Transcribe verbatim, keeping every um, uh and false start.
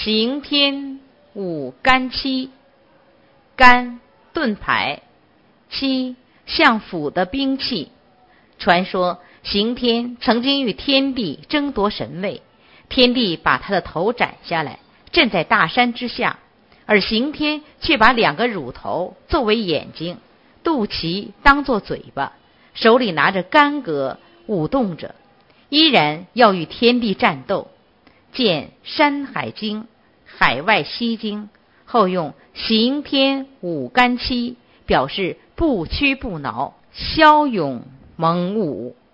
刑天五干戚，干盾牌，戚相斧的兵器。传说刑天曾经与天帝争夺神位，天帝把他的头斩下来，镇在大山之下，而刑天却把两个乳头作为眼睛，肚脐当作嘴巴，手里拿着干戈舞动着，依然要与天地战斗。见《山海经》海外西经，后用刑天五干戚表示不屈不挠，骁勇猛武。